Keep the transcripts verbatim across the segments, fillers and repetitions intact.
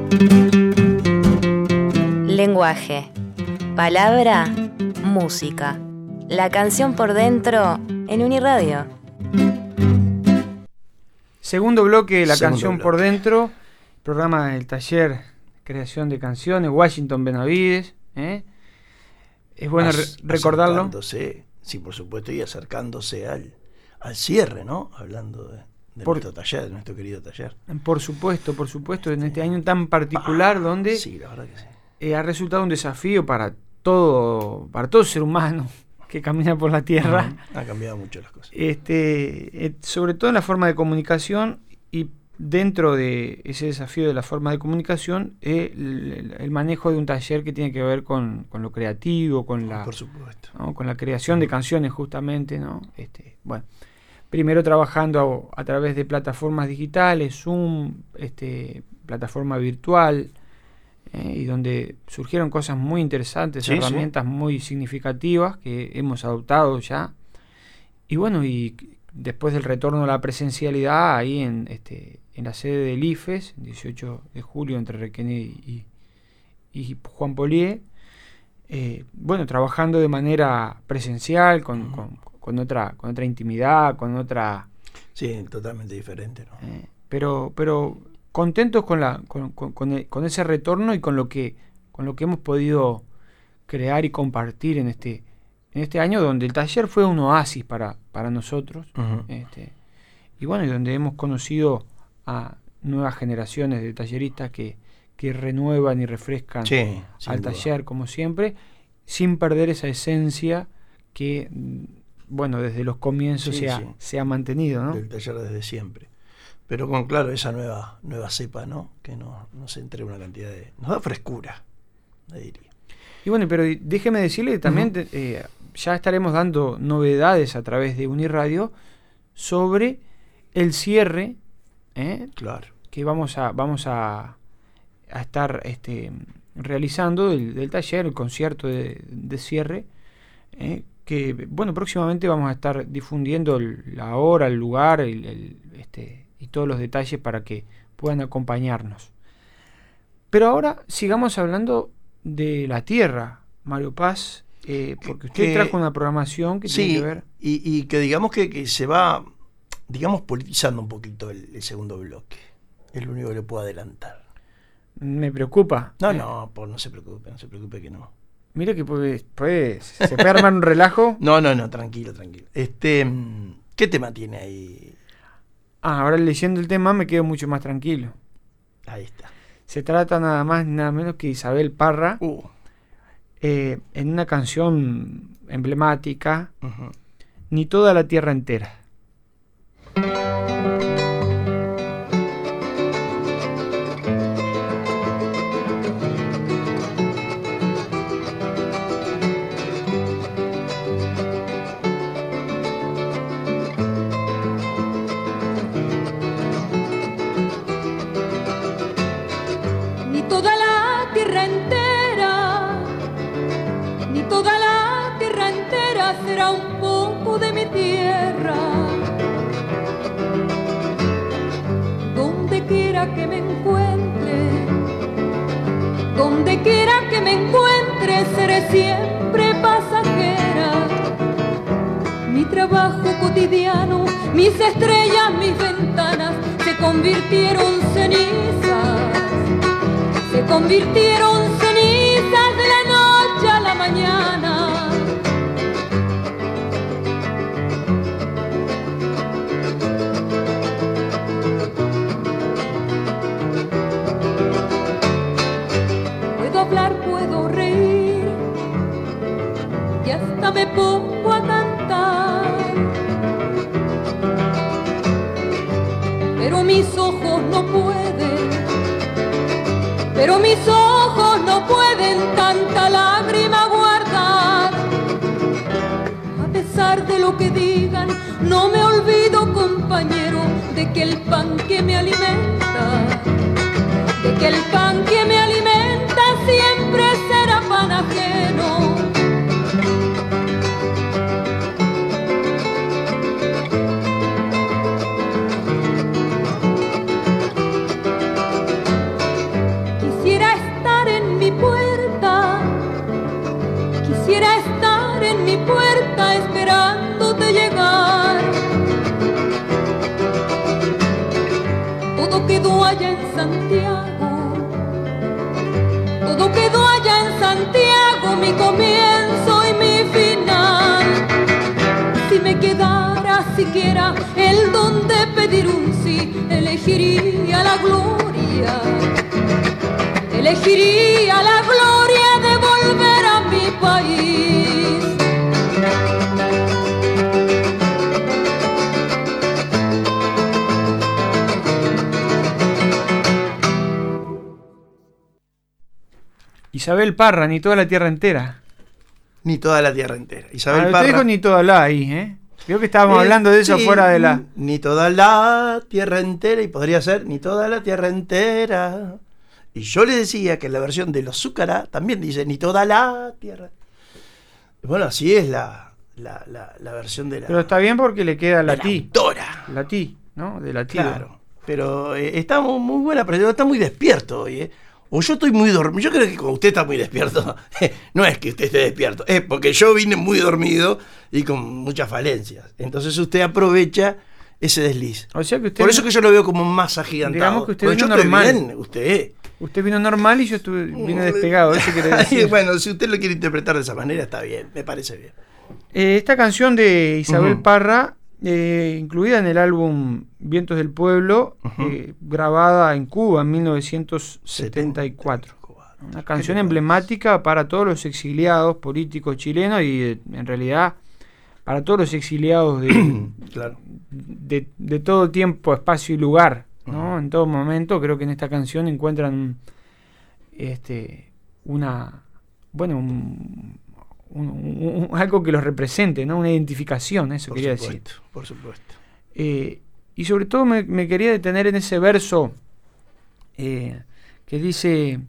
Lenguaje, palabra, música. La canción por dentro en Uniradio. Segundo bloque de la Segundo canción bloque. por dentro, programa del taller Creación de Canciones, Washington Benavides. ¿eh? Es bueno re- Ac- recordarlo. acercándose, sí, por supuesto, y acercándose al, al cierre, ¿no? Hablando de, de Por- nuestro taller, de nuestro querido taller. Por supuesto, por supuesto, en este año tan particular donde Sí, la verdad que sí. eh, ha resultado un desafío para todo, para todo ser humano que camina por la tierra. Ha cambiado mucho las cosas. Este, eh, sobre todo en la forma de comunicación, y dentro de ese desafío de la forma de comunicación, eh, el, el manejo de un taller que tiene que ver con, con lo creativo, con la, Por supuesto. ¿no? con la creación de canciones justamente, ¿no? Este, bueno, primero trabajando a, a través de plataformas digitales, Zoom, este, plataforma virtual, eh, y donde surgieron cosas muy interesantes, Sí, herramientas muy significativas que hemos adoptado ya. Y bueno, y después del retorno a la presencialidad, ahí en, este, en la sede del I F E S, dieciocho de julio, entre Requené y, y Juan Polié, eh, bueno, trabajando de manera presencial, con, Ujú. con, con otra, con otra intimidad, con otra... Sí, totalmente diferente, ¿no? eh, pero, pero contentos con, la, con, con, con e- con ese retorno y con lo que, con lo que hemos podido crear y compartir en este, en este año, donde el taller fue un oasis para, para nosotros. Ujú. Este, y bueno, y donde hemos conocido a nuevas generaciones de talleristas que, que renuevan y refrescan Sí, sin al duda. taller, como siempre, sin perder esa esencia que, mm, bueno, desde los comienzos Sí, se, ha, sí. se ha mantenido, ¿no? Del taller desde siempre. Pero con, claro, esa nueva nueva cepa, ¿no? Que nos, nos entrega una cantidad de... Nos da frescura, le diría. Y bueno, pero déjeme decirle que también Ujú. te- eh, ya estaremos dando novedades a través de Uniradio sobre el cierre, ¿eh? Claro. que vamos a vamos a, a estar este, realizando del, del taller, el concierto de, de cierre, ¿eh? que bueno, próximamente vamos a estar difundiendo el- la hora, el lugar, el, el, este, y todos los detalles para que puedan acompañarnos. Pero ahora sigamos hablando de la tierra, Mario Paz, eh, porque usted Que- trajo una programación que tiene Sí, que ver... y, y que digamos que, que se va, digamos, politizando un poquito el, el segundo bloque. Es lo único que le puedo adelantar. Me preocupa. No, Eh, no, por, no se preocupe, no se preocupe que no. Mira que puede, puede- se puede armar un relajo. No, no, no, tranquilo, tranquilo. Este, mm, ¿qué tema tiene ahí? Ah, ahora leyendo el tema me quedo mucho más tranquilo. Ahí está. Se trata nada más nada menos que Isabel Parra, Uh, eh, en una canción emblemática, ujú. Ni toda la tierra entera. Ni toda la tierra entera, ni toda la tierra entera será un poco de mi tierra. Donde quiera que me encuentre, donde quiera que me encuentre, seré siempre pasajera. Mi trabajo cotidiano, mis estrellas, mis ventanas se convirtieron cenizas. Se convirtieron cenizas de la noche a la mañana. Puedo hablar, puedo reír y hasta me pongo a cantar. Pero mis ojos no pueden, pero mis ojos no pueden tanta lágrima guardar. A pesar de lo que digan, no me olvido, compañero, de que el pan que me alimenta, de que el pan que me alimenta siempre será pan ajeno. allá en Santiago, todo quedó allá en Santiago, mi comienzo y mi final. Si me quedara siquiera el don de pedir un sí, elegiría la gloria, elegiría la gloria de volver a mi país. Isabel Parra, ni toda la tierra entera. Ni toda la tierra entera. Isabel Ah, usted Parra. dijo ni toda la ahí, ¿eh? Creo que estábamos Eh, hablando de eso sí, fuera de la... Ni toda la tierra entera, y podría ser ni toda la tierra entera. Y yo le decía que la versión de los Zúcara también dice ni toda la tierra. Bueno, así es la, la, la, la versión de la, Pero está bien porque le queda de la la ti. autora. La ti, ¿no? De la ti. Claro. Pero eh, está muy, muy buena, pero está muy despierto hoy, ¿eh? O yo estoy muy dormido. Yo creo que como usted está muy despierto, no es que usted esté despierto, es porque yo vine muy dormido y con muchas falencias. Entonces usted aprovecha ese desliz. O sea que usted... Por eso que yo lo veo como más agigantado. Digamos que usted Porque yo vino estoy normal. bien, usted. Usted vino normal y yo estuve, vine despegado, eso quiere decir. Bueno, si usted lo quiere interpretar de esa manera, está bien, me parece bien. Eh, esta canción de Isabel Ujú. Parra, eh, incluida en el álbum Vientos del Pueblo, Ujú. eh, grabada en Cuba en mil novecientos setenta y cuatro. Una canción emblemática para todos los exiliados políticos chilenos y eh, en realidad para todos los exiliados de, Claro. de, de todo tiempo, espacio y lugar, ¿no? Ujú. En todo momento creo que en esta canción encuentran este una bueno un, un- un- un- algo que los represente, ¿no? Una identificación, eso Por quería supuesto, decir. por supuesto. Eh, y sobre todo me, me quería detener en ese verso eh, que dice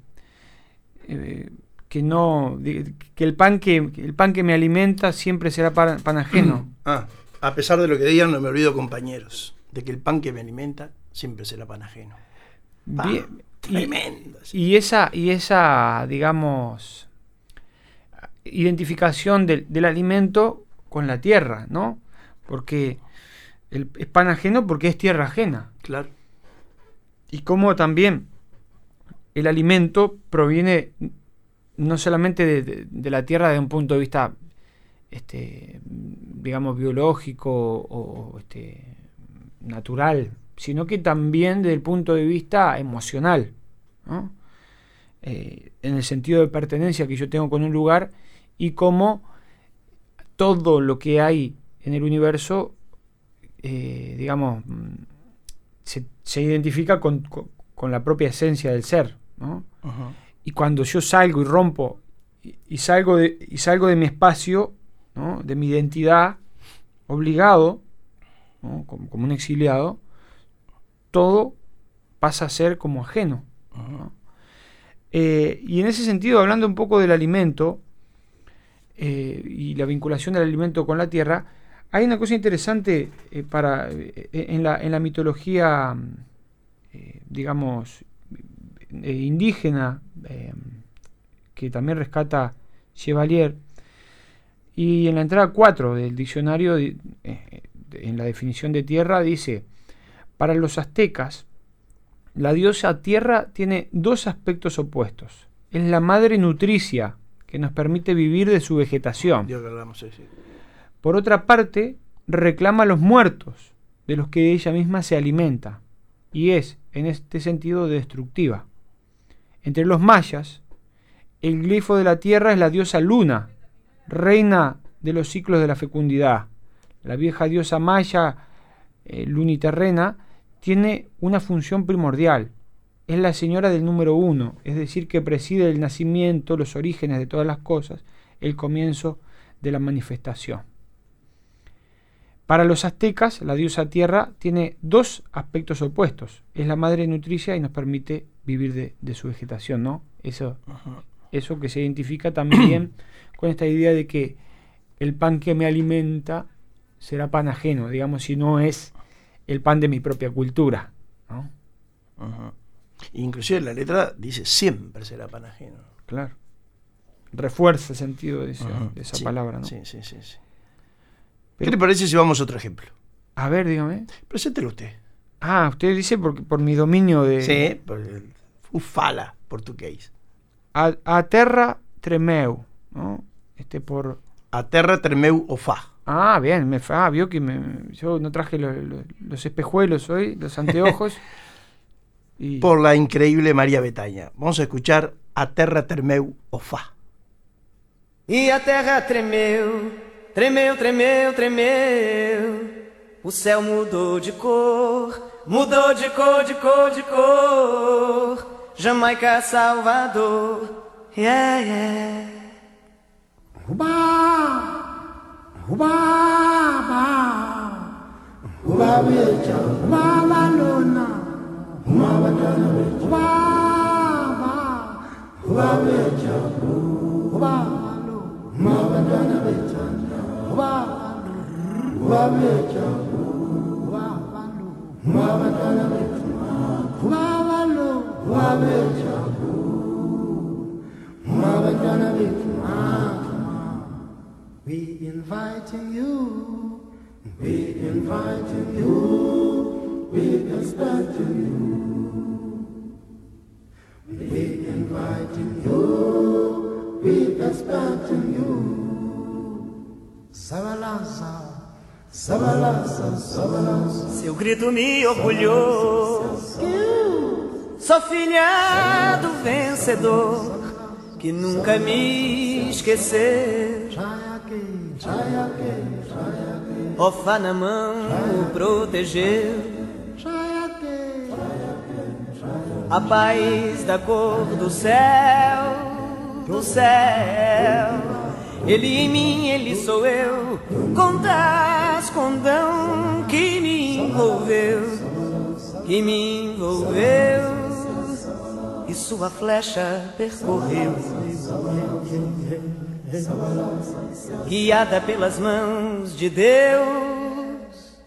eh, que no di- que el pan que el pan que me alimenta siempre será pan, pan ajeno. Ah, a pesar de lo que digan, no me olvido, compañeros, de que el pan que me alimenta siempre será pan ajeno. Pa, Bien, y- tremendo. sí. Y esa, y esa, digamos, identificación del, del alimento con la tierra, ¿no? Porque el, es pan ajeno porque es tierra ajena. Claro. Y como también el alimento proviene no solamente de, de- de la tierra desde un punto de vista, este, digamos, biológico o, o, este, natural, sino que también desde el punto de vista emocional, ¿no? Eh, en el sentido de pertenencia que yo tengo con un lugar y cómo todo lo que hay en el universo, eh, digamos, mm, se, se identifica con, con, con la propia esencia del ser, ¿no? Ajá. Y cuando yo salgo y rompo y, y salgo de, y salgo de mi espacio, ¿no? De mi identidad, obligado, ¿no? como, como un exiliado, todo pasa a ser como ajeno, ¿no? Eh, y en ese sentido, hablando un poco del alimento eh, y la vinculación del alimento con la tierra, hay una cosa interesante eh, para eh, en, la, en la mitología, eh, digamos, eh, indígena, eh, que también rescata Chevalier, y en la entrada cuatro del diccionario, eh, en la definición de tierra, dice: para los aztecas, la diosa tierra tiene dos aspectos opuestos. Es la madre nutricia que nos permite vivir de su vegetación. Dios que hablamos, sí, sí. Por otra parte, reclama a los muertos, de los que ella misma se alimenta, y es, en este sentido, destructiva. Entre los mayas, el glifo de la tierra es la diosa Luna, reina de los ciclos de la fecundidad. La vieja diosa maya eh, luniterrena tiene una función primordial. Es la señora del número uno, es decir, que preside el nacimiento, los orígenes de todas las cosas, el comienzo de la manifestación. Para los aztecas, la diosa tierra tiene dos aspectos opuestos. Es la madre nutricia y nos permite vivir de, de su vegetación, ¿no? Eso, Ajá. eso que se identifica también con esta idea de que el pan que me alimenta será pan ajeno, digamos, si no es el pan de mi propia cultura, ¿no? Ajá. Inclusive la letra dice siempre será pan ajeno. Claro. Refuerza el sentido de esa, Ajá. de esa Sí, palabra, ¿no? Sí, sí, sí, sí. Pero- ¿Qué le parece si vamos a otro ejemplo? A ver, dígame. Preséntelo usted. Ah, usted dice por, por mi dominio de... Sí, por el o fala portugués. A, a terra tremeu, ¿no? Este por... A terra tremeu o fa. Ah, bien, me fa, ah, vio que me, yo no traje lo, lo, los espejuelos hoy, los anteojos. y... Por la increíble María Bethânia. Vamos a escuchar A terra tremeu o fa. E a terra tremeu, tremeu, tremeu, tremeu. O céu mudou de cor, mudou de cor, de cor, de cor. Jamaica, Salvador, yeah, yeah. Uba, uba, ba, uba beja, uba balona, uba badana beja, uba ba, uba beja, uba balo, uba badana beja, uba balo, uba beja, uba balo, uba badana beja, uba balo, uba beja, uba badana beja. We inviting you, we inviting you, we expecting you. We inviting you, we expecting you. Sabalaza, sabalaza, sabalaza. Seu grito me orgulhou. Sou filha do vencedor que nunca me esqueceu. Ó Fá na mão o protegeu. A paz da cor do céu, do céu. Ele em mim, ele sou eu. Contas condão que me envolveu, que me envolveu. E sua flecha percorreu, guiada pelas mãos de Deus.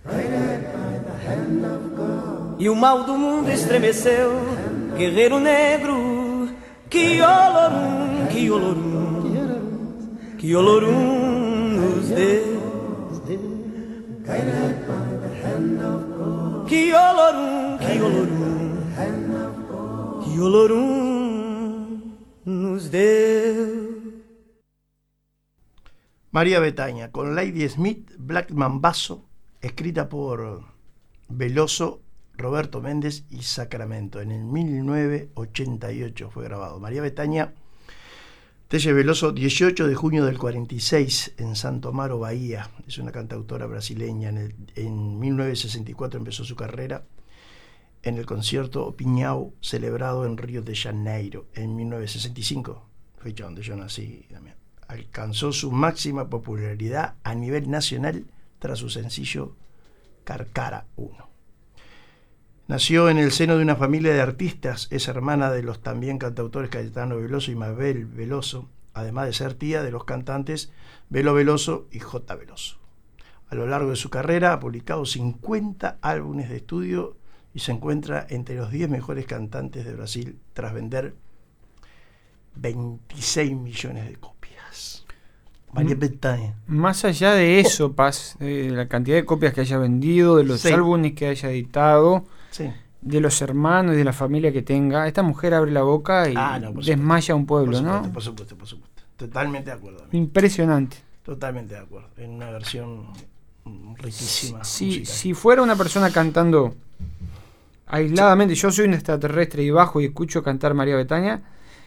E o mal do mundo estremeceu, guerreiro negro, que olorum, que olorum, que olorum nos deu. Que olorum, que olorum, que olorum nos deu. María Bethânia con Lady Smith, Black Mambazo, escrita por Veloso, Roberto Méndez y Sacramento. En el mil novecientos ochenta y ocho fue grabado. María Bethânia Telle Veloso, dieciocho de junio del cuarenta y seis, en Santo Amaro, Bahía. Es una cantautora brasileña. En, el, en mil novecientos sesenta y cuatro empezó su carrera en el concierto Opinião, celebrado en Río de Janeiro. En mil novecientos sesenta y cinco, fecha donde yo nací también, alcanzó su máxima popularidad a nivel nacional tras su sencillo Carcara uno. Nació en el seno de una familia de artistas, es hermana de los también cantautores Caetano Veloso y Mabel Veloso, además de ser tía de los cantantes Belo Veloso y J. Veloso. A lo largo de su carrera ha publicado cincuenta álbumes de estudio y se encuentra entre los diez mejores cantantes de Brasil tras vender veintiséis millones de copias. María Bethânia. Más allá de eso, Paz, de la cantidad de copias que haya vendido, de los sí. álbumes que haya editado, sí. de los hermanos y de la familia que tenga, esta mujer abre la boca y ah, no, desmaya a un pueblo, por supuesto, ¿no? Por supuesto, por supuesto. Totalmente de acuerdo. Amigo. Impresionante. Totalmente de acuerdo. En una versión riquísima. Si, si fuera una persona cantando aisladamente, sí. yo soy un extraterrestre y bajo y escucho cantar María Bethânia,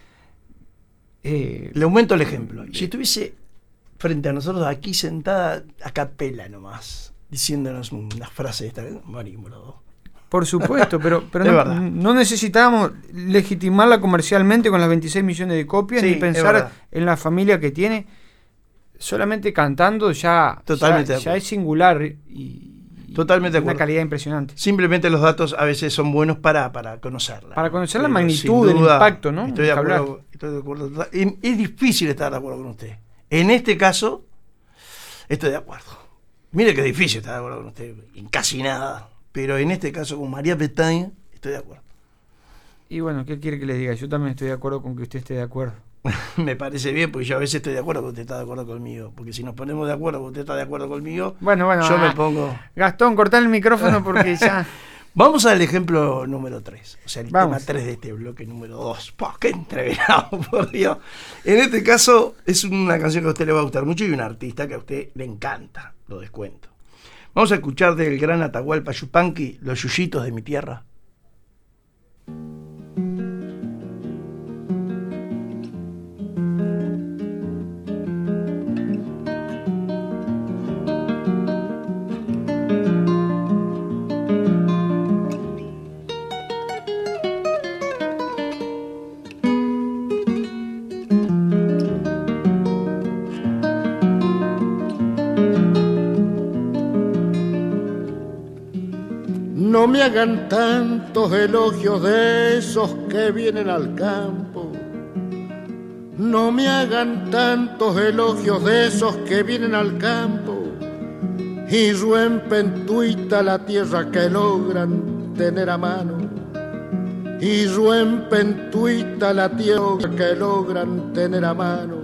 eh, le aumento el ejemplo. Si estuviese frente a nosotros aquí sentada a capela nomás, diciéndonos unas frases, esta vez morimos los dos. Por supuesto, pero, pero no, no necesitábamos legitimarla comercialmente con las veintiséis millones de copias, sí, ni pensar en la familia que tiene. Solamente cantando ya, Totalmente ya, ya es singular y, Totalmente y una calidad impresionante. Simplemente los datos a veces son buenos para, para conocerla. Para conocer ¿no? la magnitud del impacto, ¿no? Estoy de acuerdo, estoy de acuerdo. Es difícil estar de acuerdo con usted. En este caso, estoy de acuerdo. Mire que es difícil estar de acuerdo con usted, en casi nada. Pero en este caso, con María Bethânia, estoy de acuerdo. Y bueno, ¿qué quiere que le diga? Yo también estoy de acuerdo con que usted esté de acuerdo. Me parece bien, porque yo a veces estoy de acuerdo, porque usted está de acuerdo conmigo. Porque si nos ponemos de acuerdo, porque usted está de acuerdo conmigo, Bueno, bueno, yo ah, me pongo... Gastón, cortá el micrófono porque ya... Vamos al ejemplo número tres, o sea, el Vamos. tema tres de este bloque número dos. ¡Pah, qué entreverado, por Dios! En este caso es una canción que a usted le va a gustar mucho y un artista que a usted le encanta, lo descuento. Vamos a escuchar del gran Atahualpa Yupanqui, Los Yuyitos de mi tierra. No me hagan tantos elogios de esos que vienen al campo. No me hagan tantos elogios de esos que vienen al campo y ruempen tuita la tierra que logran tener a mano. Y ruempen tuita la tierra que logran tener a mano.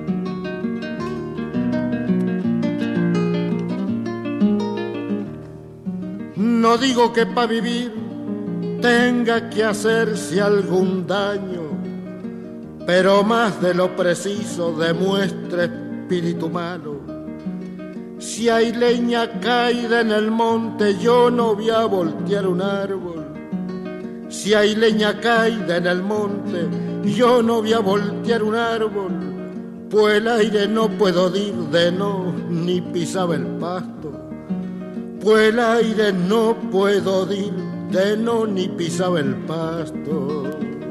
No digo que para vivir tenga que hacerse algún daño, pero más de lo preciso demuestra espíritu malo. Si hay leña caída en el monte, yo no voy a voltear un árbol. Si hay leña caída en el monte, yo no voy a voltear un árbol, pues el aire no puedo dir de no, ni pisaba el pasto. Pues el aire no puedo dir de no, ni pisaba el pasto.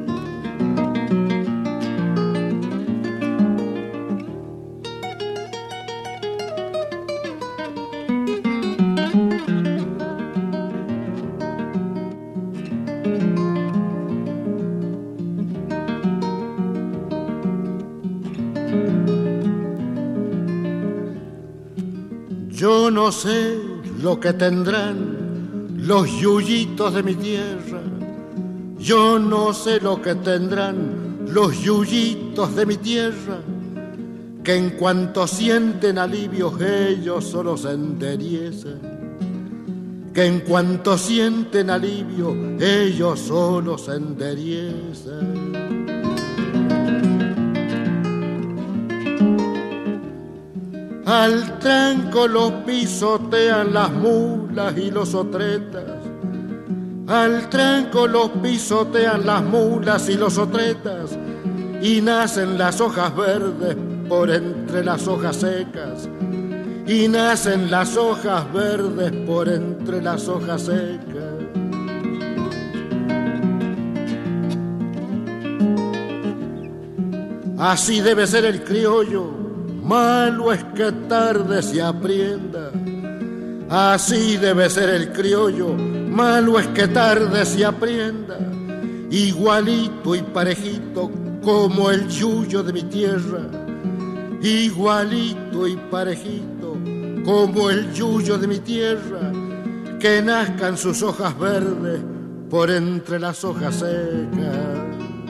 Yo no sé lo que tendrán los yuyitos de mi tierra. Yo no sé lo que tendrán los yuyitos de mi tierra, que en cuanto sienten alivios ellos solo se enderiezan. Que en cuanto sienten alivio ellos solo se enderiezan. Al tranco los pisotean las mulas y los otretas. Al tranco los pisotean las mulas y los otretas. Y nacen las hojas verdes por entre las hojas secas. Y nacen las hojas verdes por entre las hojas secas. Así debe ser el criollo. Malo es que tarde se aprenda. Así debe ser el criollo. Malo es que tarde se aprenda. Igualito y parejito como el yuyo de mi tierra. Igualito y parejito como el yuyo de mi tierra. Que nazcan sus hojas verdes por entre las hojas secas.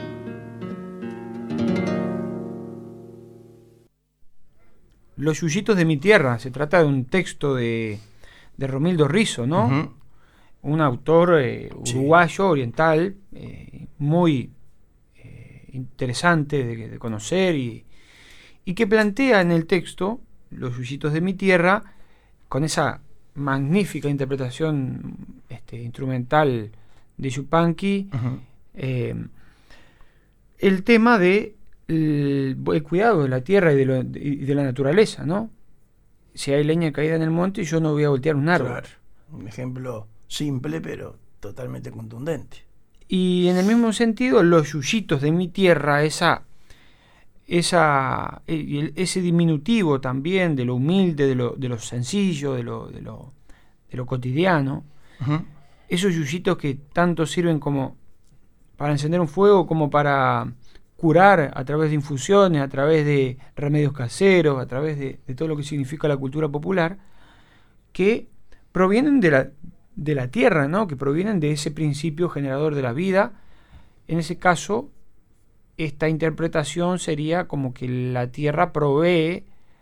Los yuyitos de mi tierra, se trata de un texto de, de Romildo Rizzo, ¿no? Uh-huh. Un autor eh, uruguayo, sí. oriental, eh, muy eh, interesante de, de conocer y, y que plantea en el texto Los yuyitos de mi tierra, con esa magnífica interpretación este, instrumental de Yupanqui, uh-huh. eh, el tema de El, el cuidado de la tierra y de, lo, de, y de la naturaleza, ¿no? Si hay leña caída en el monte, yo no voy a voltear un árbol. Claro. Un ejemplo simple, pero totalmente contundente. Y en el mismo sentido, los yuyitos de mi tierra, esa, esa, ese diminutivo también de lo humilde, de lo, de lo sencillo, de lo, de lo, de lo cotidiano, uh-huh. esos yuyitos que tanto sirven como para encender un fuego, como para curar a través de infusiones, a través de remedios caseros, a través de, de todo lo que significa la cultura popular, que provienen de la, de la tierra, ¿no? Que provienen de ese principio generador de la vida, en ese caso, esta interpretación sería como que la tierra provee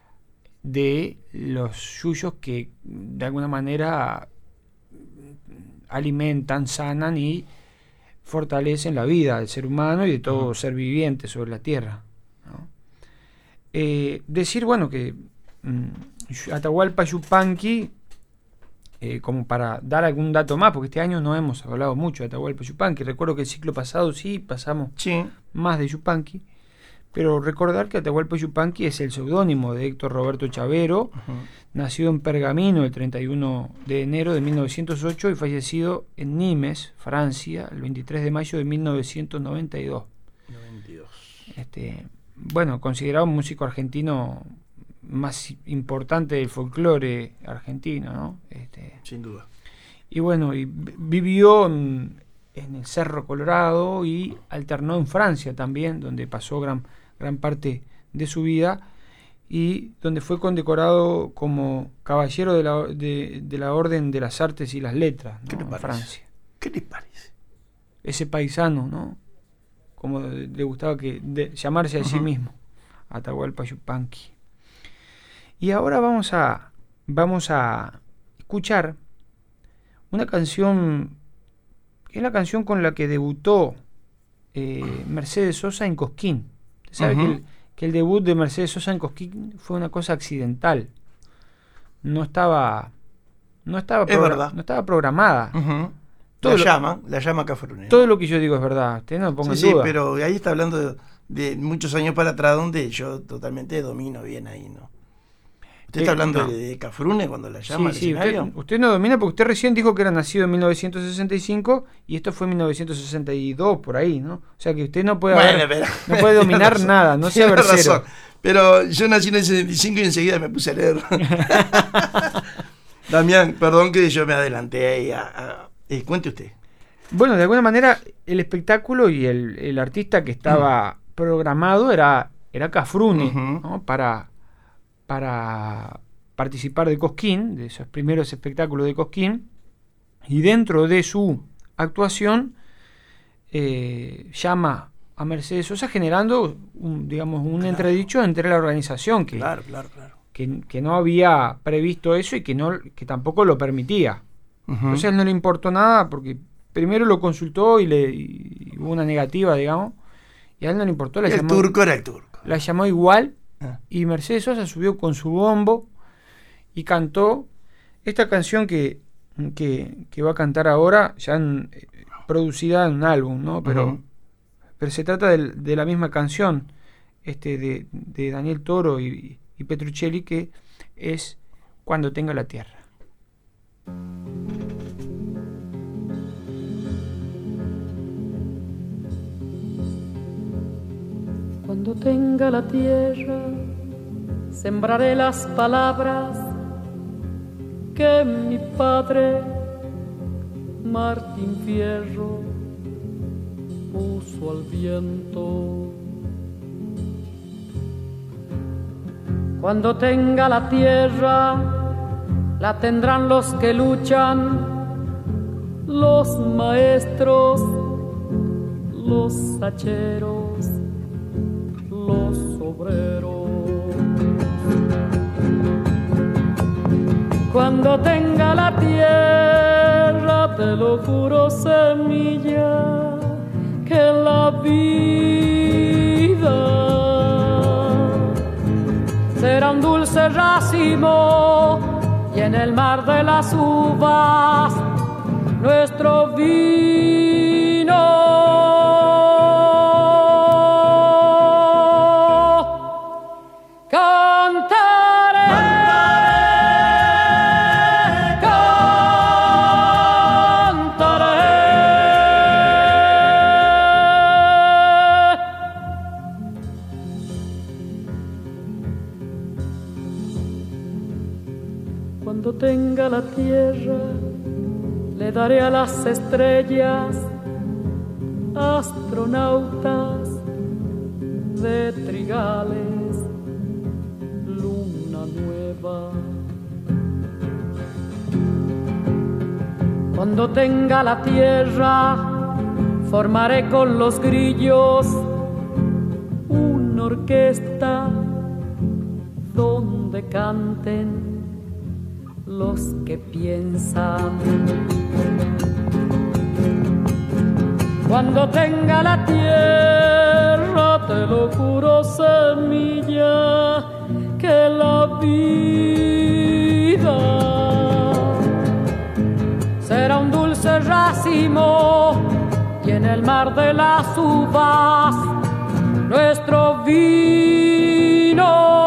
de los yuyos que de alguna manera alimentan, sanan y fortalecen la vida del ser humano y de todo uh-huh. ser viviente sobre la tierra, ¿no? Eh, decir, bueno, que mmm, Atahualpa Yupanqui, eh, como para dar algún dato más, porque este año no hemos hablado mucho de Atahualpa Yupanqui. Recuerdo que el ciclo pasado sí pasamos sí. más de Yupanqui, pero recordar que Atahualpa Yupanqui es el seudónimo de Héctor Roberto Chavero, uh-huh. nacido en Pergamino el treinta y uno de enero de mil novecientos ocho y fallecido en Nimes, Francia, el veintitrés de mayo de mil novecientos noventa y dos. noventa y dos. Este, bueno, considerado un músico argentino más importante del folclore argentino, ¿no? Este, sin duda. Y bueno, y vivió en, en el Cerro Colorado y alternó en Francia también, donde pasó gran gran parte de su vida y donde fue condecorado como caballero de la, de, de la Orden de las Artes y las Letras, ¿no? ¿Qué te en parece? Francia. ¿Qué te parece? Ese paisano, ¿no? Como le gustaba que de, llamarse a uh-huh. sí mismo, Atahualpa Yupanqui. Y ahora vamos a vamos a escuchar una canción que es la canción con la que debutó eh, Mercedes Sosa en Cosquín. Sabe uh-huh. que, el, que el debut de Mercedes Sosa en Cosquín fue una cosa accidental. No estaba no estaba, progra- no estaba programada. Uh-huh. La lo, llama, la llama Cafrune. Todo lo que yo digo es verdad, usted no lo ponga sí, en duda. Sí, pero ahí está hablando de, de muchos años para atrás donde yo totalmente domino bien ahí, ¿no? ¿Usted está hablando no. de, de Cafrune cuando la llama sí, al sí, escenario? Usted, usted no domina porque usted recién dijo que era nacido en mil novecientos sesenta y cinco y esto fue en mil novecientos sesenta y dos, por ahí, ¿no? O sea que usted no puede, bueno, haber, pero, no puede dominar razón, nada, no sea versero. Pero yo nací en el sesenta y cinco y enseguida me puse a leer. Damián, perdón que yo me adelanté ahí. A, a, eh, cuente usted. Bueno, de alguna manera el espectáculo y el, el artista que estaba uh-huh. programado era, era Cafrune, uh-huh. ¿no? Para... para participar de Cosquín, de esos primeros espectáculos de Cosquín, y dentro de su actuación eh, llama a Mercedes Sosa generando un, digamos, un claro. entredicho entre la organización que, claro, claro, claro. que, que no había previsto eso y que, no, que tampoco lo permitía. Uh-huh. Entonces a él no le importó nada porque primero lo consultó y, le, y hubo una negativa, digamos, y a él no le importó. La el llamó, turco era el turco. La llamó igual ah. y Mercedes Sosa subió con su bombo y cantó esta canción que, que, que va a cantar ahora, ya en, eh, producida en un álbum, ¿no? Pero, uh-huh. pero se trata de, de la misma canción este, de, de Daniel Toro y, y Petruccelli, que es Cuando tenga la tierra. Cuando tenga la tierra, sembraré las palabras que mi padre Martín Fierro puso al viento. Cuando tenga la tierra, la tendrán los que luchan, los maestros, los hacheros, los obreros. Cuando tenga la tierra, te lo juro, semilla, que la vida será un dulce racimo y en el mar de las uvas nuestro vino. Tenga la tierra, le daré a las estrellas astronautas de trigales, luna nueva. Cuando tenga la tierra, formaré con los grillos orquesta donde canten los que piensan. Cuando tenga la tierra, te lo juro, semilla, que la vida será un dulce racimo y en el mar de las uvas nuestro vino.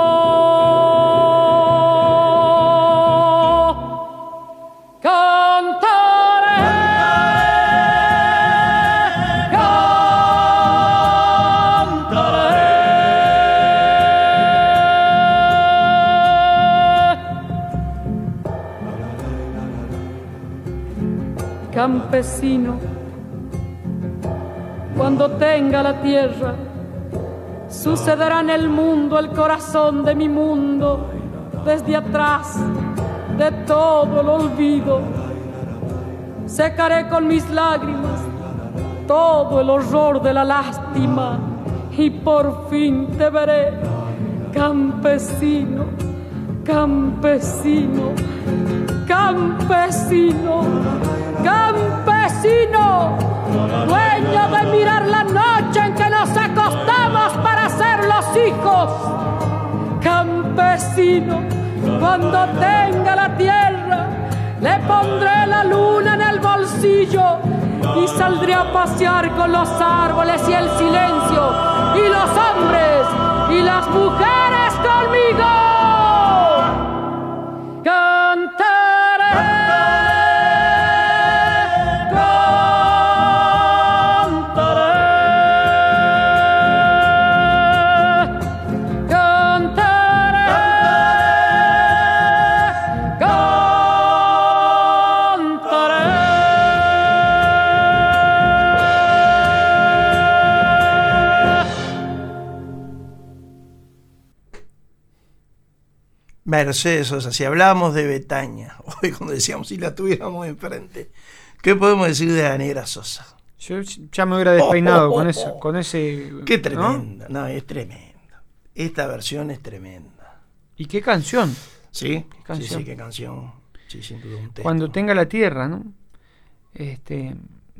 Campesino, cuando tenga la tierra, sucederá en el mundo el corazón de mi mundo, desde atrás de todo el olvido. Secaré con mis lágrimas todo el horror de la lástima y por fin te veré, campesino, campesino, campesino, campesino, dueño de mirar la noche en que nos acostamos para ser los hijos. Campesino, cuando tenga la tierra, le pondré la luna en el bolsillo y saldré a pasear con los árboles y el silencio, y los hombres y las mujeres conmigo. Cantaré. Mercedes Sosa, si hablábamos de Betaña, hoy cuando decíamos si la tuviéramos enfrente, ¿qué podemos decir de la Negra Sosa? Yo ya me hubiera despeinado Oh, oh, oh, con oh. eso, con ese. Qué ¿no? tremenda, no, es tremenda. Esta versión es tremenda. ¿Y qué canción? ¿Sí? ¿Qué canción? Sí, sí, qué canción. Sí, sin duda un texto. Cuando tenga la tierra, ¿no? Este,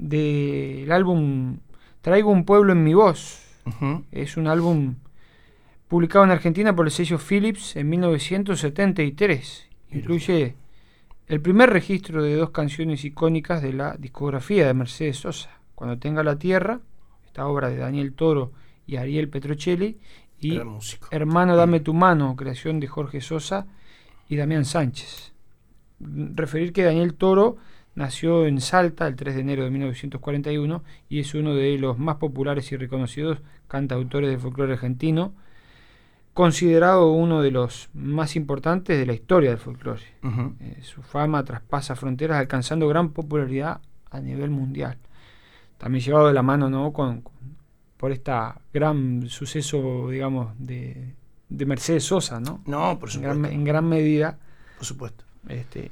del álbum Traigo un pueblo en mi voz. Uh-huh. Es un álbum publicado en Argentina por el sello Philips en mil novecientos setenta y tres. Incluye el primer registro de dos canciones icónicas de la discografía de Mercedes Sosa. Cuando tenga la tierra, esta obra de Daniel Toro y Ariel Petrocelli, y Hermano dame tu mano, creación de Jorge Sosa y Damián Sánchez. Referir que Daniel Toro nació en Salta el tres de enero de mil novecientos cuarenta y uno y es uno de los más populares y reconocidos cantautores de folclore argentino, considerado uno de los más importantes de la historia del folclore. Uh-huh. Eh, su fama traspasa fronteras, alcanzando gran popularidad a nivel mundial. También llevado de la mano, ¿no?, con, con por esta gran suceso, digamos, de, de Mercedes Sosa, ¿no? No, por supuesto. En gran, en gran medida. Por supuesto. Este,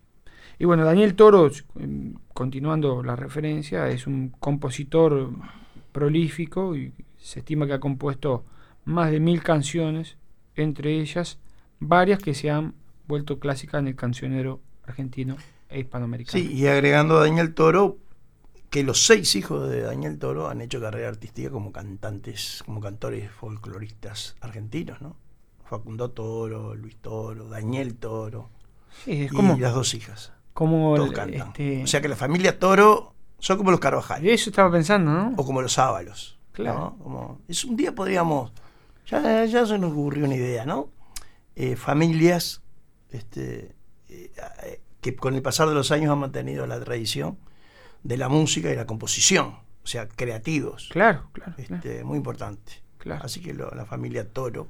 y bueno, Daniel Toro, continuando la referencia, es un compositor prolífico y se estima que ha compuesto más de mil canciones, entre ellas varias que se han vuelto clásicas en el cancionero argentino e hispanoamericano. Sí, y agregando a Daniel Toro, que los seis hijos de Daniel Toro han hecho carrera artística como cantantes, como cantores folcloristas argentinos, ¿no? Facundo Toro, Luis Toro, Daniel Toro, Sí, es y como, las dos hijas. como Todos el- cantan. este, O sea que la familia Toro son como los Carvajal, eso estaba pensando, ¿no? o como los Ábalos. Claro. ¿no? Como, es un día podríamos, ya, ya se nos ocurrió una idea, ¿no? Eh, familias este, eh, eh, que con el pasar de los años han mantenido la tradición de la música y la composición, o sea, creativos. Claro, claro. Este, claro. muy importante. Claro. Así que lo- la familia Toro.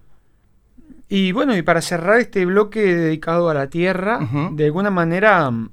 Y bueno, y para cerrar este bloque dedicado a la tierra, Ujú. de alguna manera, mm,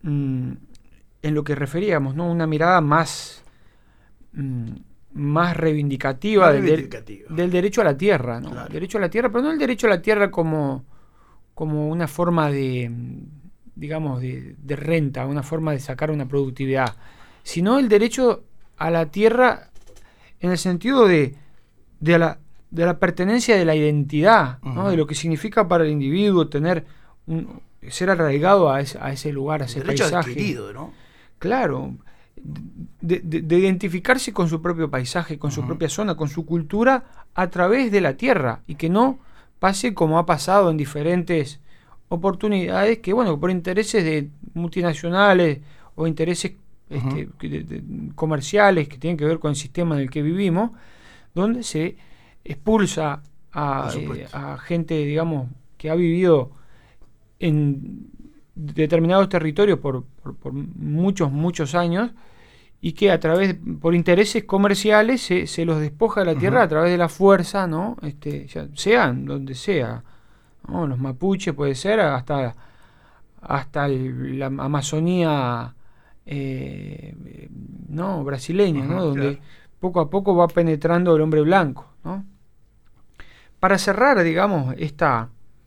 en lo que referíamos, ¿no? Una mirada más, mm, más reivindicativa, Más del, del- reivindicativa. del derecho a la tierra, ¿no? Claro. El derecho a la tierra, pero no el derecho a la tierra como, como una forma de, mm, digamos, de, de renta, una forma de sacar una productividad, sino el derecho a la tierra en el sentido de, de, a la, de la pertenencia, de la identidad, ¿no? Ujú. De lo que significa para el individuo tener un, ser arraigado a ese, a ese lugar, a ese Derecho paisaje. adquirido, ¿no? Claro, de, de- de identificarse con su propio paisaje, con su Ujú. propia zona, con su cultura a través de la tierra, y que no pase como ha pasado en diferentes oportunidades, que bueno, por intereses de multinacionales o intereses este, Ujú. que- de- de- comerciales que tienen que ver con el sistema en el que vivimos, donde se expulsa a, Por eh, supuesto. a gente, digamos, que ha vivido en determinados territorios por, por- por muchos, muchos años, y que a través, por intereses comerciales, se, se los despoja de la tierra Ujú. a través de la fuerza, ¿no? Este, ya sean donde sea, ¿no? Los mapuches puede ser, hasta, hasta el- la Amazonía eh, no brasileña, ¿no? Ujú, Donde claro. poco a poco va penetrando el hombre blanco, ¿no? Para cerrar, digamos, esta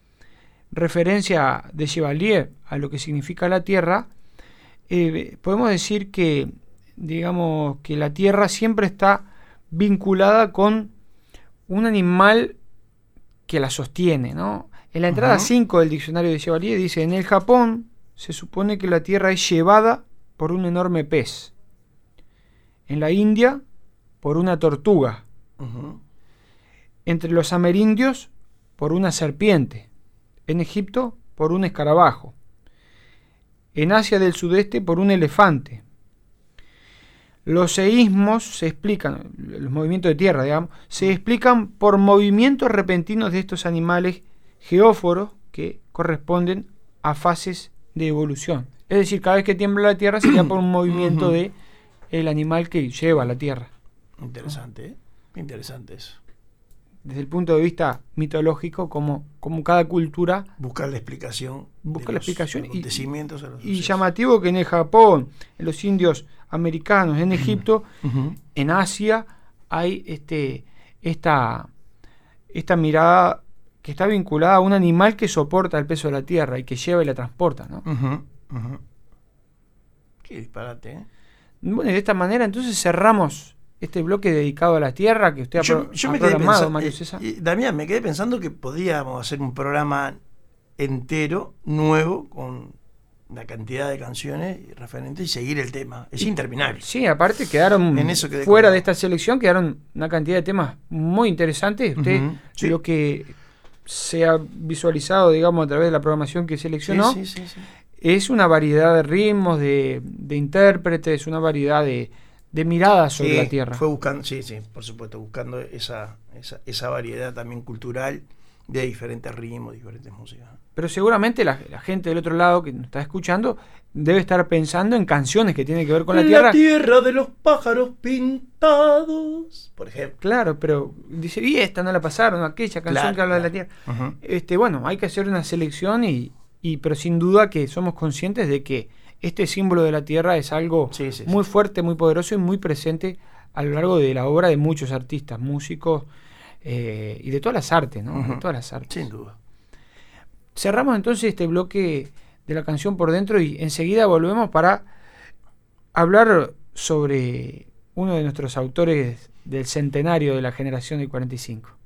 referencia de Chevalier a lo que significa la tierra, eh, podemos decir que, digamos, que la tierra siempre está vinculada con un animal que la sostiene, ¿no? En la entrada Ujú. cinco del diccionario de Chevalier dice: en el Japón se supone que la tierra es llevada por un enorme pez. En la India, por una tortuga. Ujú. Entre los amerindios, por una serpiente. En Egipto, por un escarabajo. En Asia del Sudeste, por un elefante. Los seísmos se explican, los movimientos de tierra, digamos, se explican por movimientos repentinos de estos animales geóforos que corresponden a fases de evolución. Es decir, cada vez que tiembla la tierra sería por un movimiento Ujú. de el animal que lleva la tierra. Interesante, ¿eh? Interesante eso. Desde el punto de vista mitológico, como, como cada cultura Buscar la explicación. busca de la los explicación, y, acontecimientos a los y sucesos. llamativo que en el Japón, en los indios americanos, en Egipto, Ujú. en Asia hay este esta esta mirada que está vinculada a un animal que soporta el peso de la tierra y que lleva y la transporta, ¿no? Ujú, ujú. Qué disparate, ¿eh? Bueno, y de esta manera entonces cerramos este bloque dedicado a la tierra que usted ha, Yo, pro- yo ha me quedé programado, pensando, Mario eh, César. eh, Damián, me quedé pensando que podríamos hacer un programa entero, nuevo, con una cantidad de canciones referentes y seguir el tema. Es interminable. Sí, aparte quedaron En eso quedé fuera como- de esta selección, quedaron una cantidad de temas muy interesantes. Usted, Ujú, sí. lo que se ha visualizado, digamos, a través de la programación que seleccionó, Sí, sí, sí, sí. es una variedad de ritmos, de, de intérpretes, una variedad de, de miradas sobre Sí, la tierra. Fue buscando, sí, sí, por supuesto, buscando esa, esa, esa variedad también cultural de diferentes ritmos, diferentes músicas. Pero seguramente la, la gente del otro lado que nos está escuchando debe estar pensando en canciones que tienen que ver con la tierra. tierra de los pájaros pintados, por ejemplo. Claro, pero dice, y esta no la pasaron, aquella canción Claro, que habla de la claro. tierra. Ujú. Este, bueno, hay que hacer una selección, y, y pero sin duda que somos conscientes de que este símbolo de la tierra es algo Sí, sí, muy sí. fuerte, muy poderoso y muy presente a lo largo de la obra de muchos artistas, músicos eh, y de todas las artes, ¿no? Ujú. De todas las artes. Sin duda. Cerramos entonces este bloque de la canción por dentro y enseguida volvemos para hablar sobre uno de nuestros autores del centenario de la generación del cuarenta y cinco.